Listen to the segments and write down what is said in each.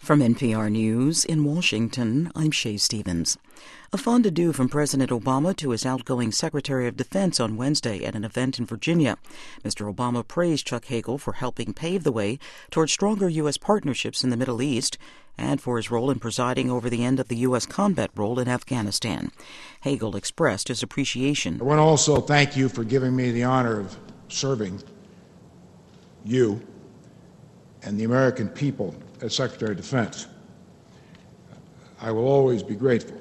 From NPR News in Washington, I'm Shay Stevens. A fond adieu from President Obama to his outgoing Secretary of Defense on Wednesday at an event in Virginia. Mr. Obama praised Chuck Hagel for helping pave the way toward stronger U.S. partnerships in the Middle East and for his role in presiding over the end of the U.S. combat role in Afghanistan. Hagel expressed his appreciation. I want to also thank you for giving me the honor of serving you and the American people as Secretary of Defense. I will always be grateful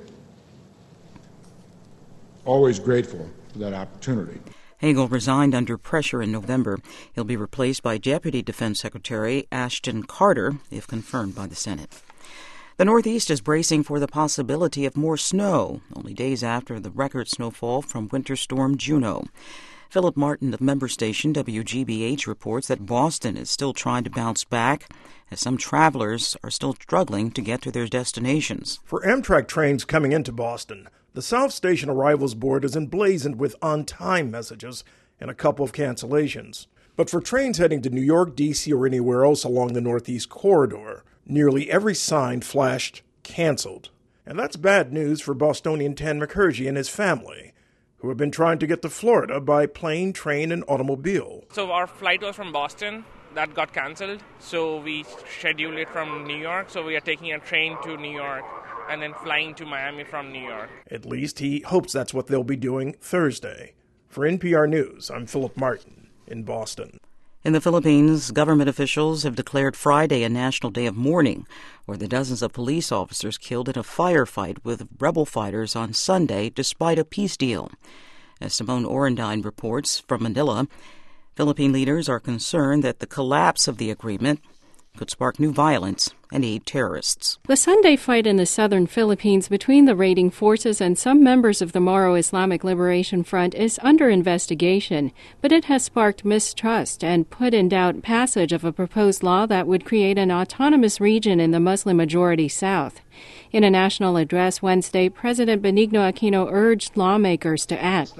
for that opportunity. Hagel resigned under pressure in November. He'll be replaced by Deputy Defense Secretary Ashton Carter, if confirmed by the Senate. The Northeast is bracing for the possibility of more snow, only days after the record snowfall from Winter Storm Juno. Philip Martin of member station WGBH reports that Boston is still trying to bounce back, as some travelers are still struggling to get to their destinations. For Amtrak trains coming into Boston, the South Station Arrivals Board is emblazoned with on-time messages and a couple of cancellations. But for trains heading to New York, D.C., or anywhere else along the Northeast Corridor, nearly every sign flashed canceled. And that's bad news for Bostonian Tan McCurgy and his family, who have been trying to get to Florida by plane, train, and automobile. So our flight was from Boston. That got canceled, so we scheduled it from New York. So we are taking a train to New York and then flying to Miami from New York. At least he hopes that's what they'll be doing Thursday. For NPR News, I'm Philip Martin in Boston. In the Philippines, government officials have declared Friday a national day of mourning, where the dozens of police officers killed in a firefight with rebel fighters on Sunday despite a peace deal. As Simone Orendine reports from Manila, Philippine leaders are concerned that the collapse of the agreement could spark new violence and aid terrorists. The Sunday fight in the southern Philippines between the raiding forces and some members of the Moro Islamic Liberation Front is under investigation, but it has sparked mistrust and put in doubt passage of a proposed law that would create an autonomous region in the Muslim-majority South. In a national address Wednesday, President Benigno Aquino urged lawmakers to act.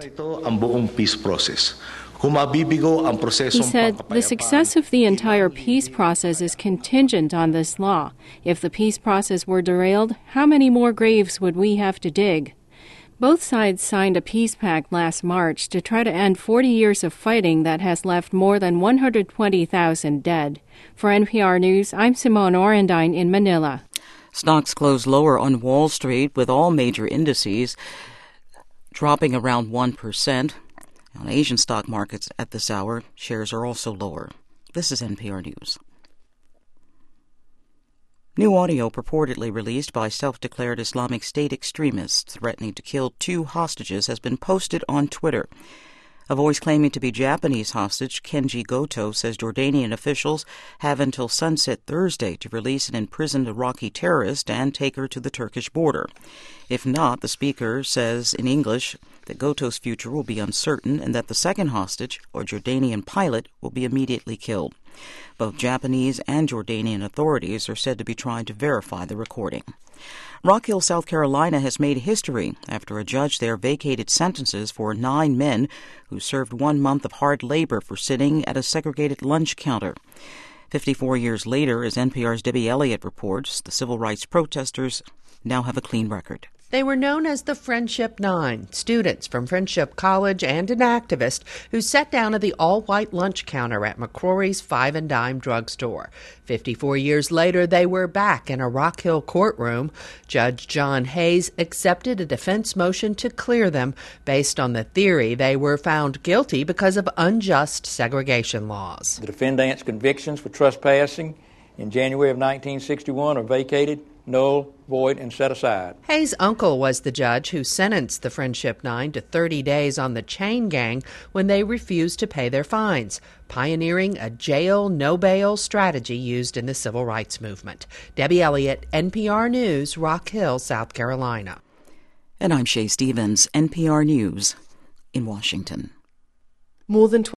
He said, the success of the entire peace process is contingent on this law. If the peace process were derailed, how many more graves would we have to dig? Both sides signed a peace pact last March to try to end 40 years of fighting that has left more than 120,000 dead. For NPR News, I'm Simone Orendine in Manila. Stocks closed lower on Wall Street, with all major indices dropping around 1%. On Asian stock markets at this hour, shares are also lower. This is NPR News. New audio purportedly released by self-declared Islamic State extremists threatening to kill 2 hostages has been posted on Twitter. A voice claiming to be Japanese hostage, Kenji Goto, says Jordanian officials have until sunset Thursday to release an imprisoned Iraqi terrorist and take her to the Turkish border. If not, the speaker says in English that Goto's future will be uncertain and that the second hostage, or Jordanian pilot, will be immediately killed. Both Japanese and Jordanian authorities are said to be trying to verify the recording. Rock Hill, South Carolina has made history after a judge there vacated sentences for 9 men who served 1 month of hard labor for sitting at a segregated lunch counter. 54 years later, as NPR's Debbie Elliott reports, the civil rights protesters now have a clean record. They were known as the Friendship Nine, students from Friendship College and an activist who sat down at the all-white lunch counter at McCrory's Five and Dime drugstore. 54 years later, they were back in a Rock Hill courtroom. Judge John Hayes accepted a defense motion to clear them based on the theory they were found guilty because of unjust segregation laws. The defendant's convictions for trespassing in January of 1961 are vacated, null, void, and set aside. Hayes' uncle was the judge who sentenced the Friendship Nine to 30 days on the chain gang when they refused to pay their fines, pioneering a jail, no bail strategy used in the civil rights movement. Debbie Elliott, NPR News, Rock Hill, South Carolina. And I'm Shay Stevens, NPR News in Washington. More than